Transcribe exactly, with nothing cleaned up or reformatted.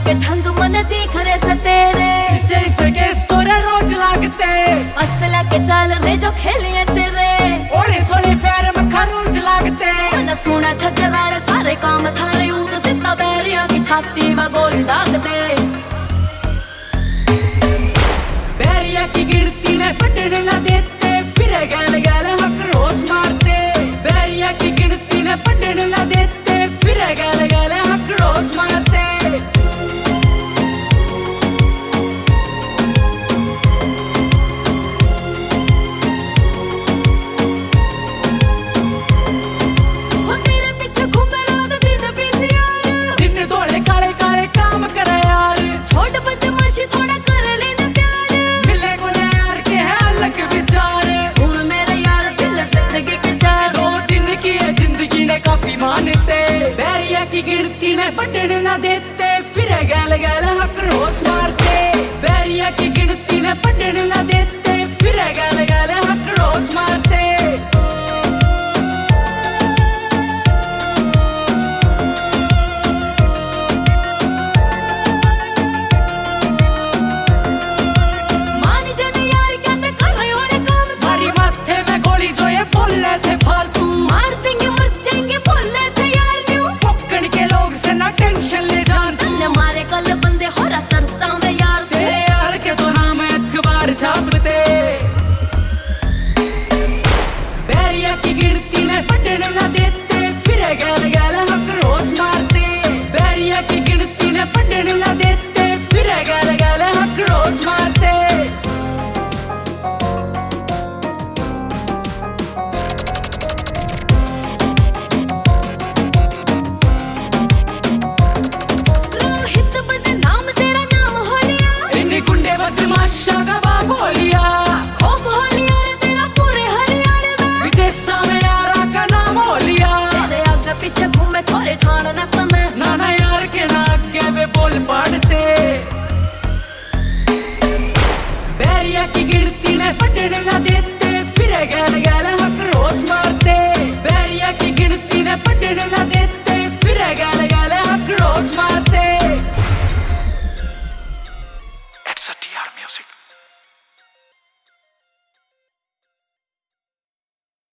के ढंग मन दिख रहे से तेरे, इसे इसे के तोरे रोज लागते, असला के चाल रे जो खेलिए तेरे, ओले सोले फेर मखा रोज लागते। न सुना छजराड़े सारे काम थारे यूं तो सिद्धा बैरिया की छाती में गोली दाग दे। बैरिया की गिनती ने पटने न देते, फिर गैल गैल हक रोज मारते। बैरिया की गिनती ने पटने न देते, फिर गैल गैल हक रोज मारते। काफी मानते बैरिया की गिनती ने पटने न देते, फिर गैल गैल हक रोज मारते। बैरिया की